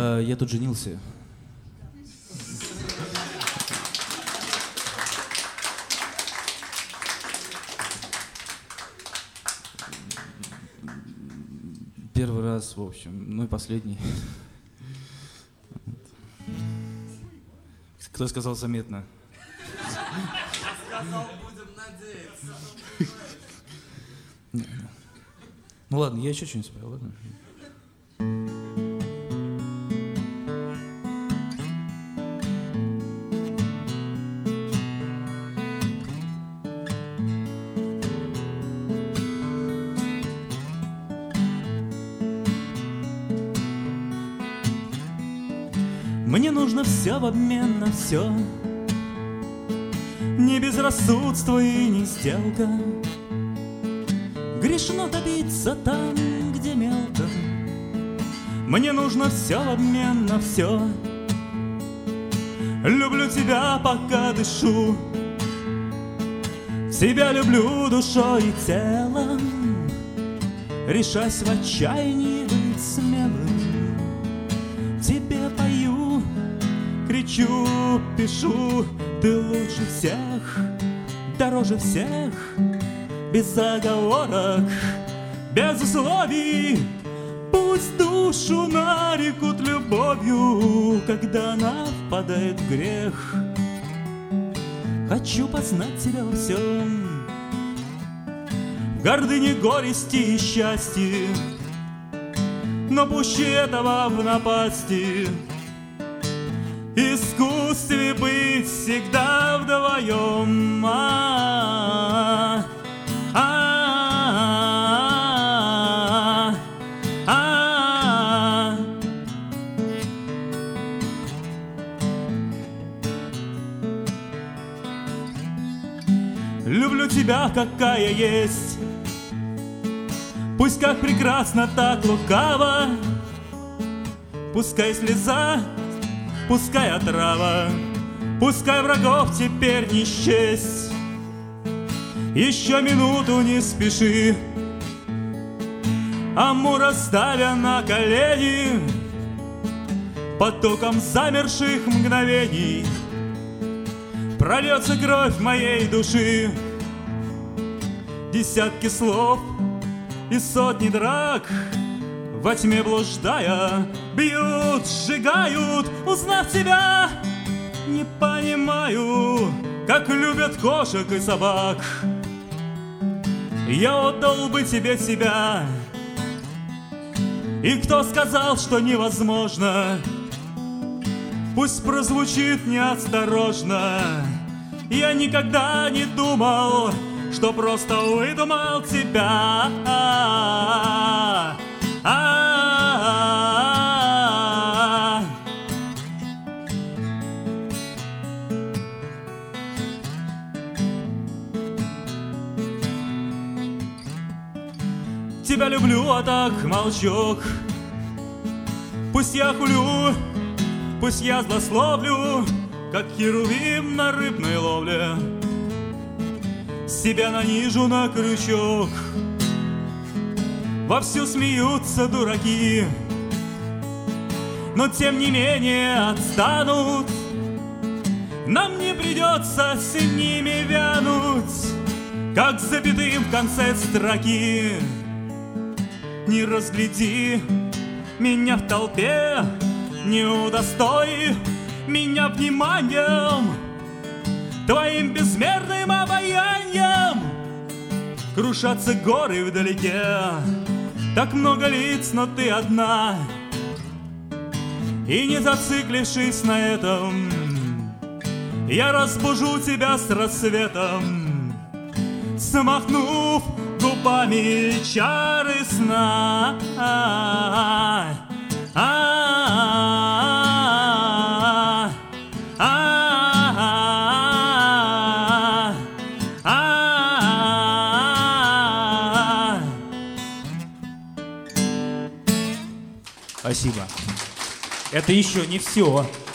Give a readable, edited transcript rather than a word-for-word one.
Я тут женился. Первый раз, в общем, ну и последний. Кто сказал заметно? Я сказал, будем надеяться. Ну ладно, я еще что-нибудь спою, ладно? Мне нужно все в обмен на все, не безрассудство и не сделка. Грешно добиться там, где мелко. Мне нужно все в обмен на все. Люблю тебя, пока дышу. Тебя люблю душой и телом. Решась в отчаянии быть смелым. Тебе пою, кричу, пишу. Ты лучше всех, дороже всех. Без оговорок, без условий. Пусть душу нарекут любовью, когда она впадает в грех. Хочу познать тебя во всем, в гордыне, горести и счастье. Но пуще этого в напасти, искусстве быть всегда вдвоем. Люблю тебя, какая есть. Пусть как прекрасно, так лукаво. Пускай слеза, пускай отрава. Пускай врагов теперь не счесть. Еще минуту не спеши. Амура ставя на колени, потоком замерших мгновений прольется кровь моей души. Десятки слов и сотни драк во тьме блуждая бьют, сжигают, узнав тебя. Не понимаю, как любят кошек и собак. Я отдал бы тебе себя. И кто сказал, что невозможно? Пусть прозвучит неосторожно. Я никогда не думал, что просто выдумал тебя. Тебя люблю, а так молчок. Пусть я хулю, пусть я злословлю, как херувим на рыбной ловле. Себя нанижу на крючок. Вовсю смеются дураки, но тем не менее отстанут. Нам не придется с ними вянуть, как запятым в конце строки. Не разгляди меня в толпе, не удостой меня вниманием, твоим безмерным обаянием. Крушатся горы вдалеке, так много лиц, но ты одна. И не зациклившись на этом, я разбужу тебя с рассветом, смахнув губами чары сна. Спасибо. Это еще не все.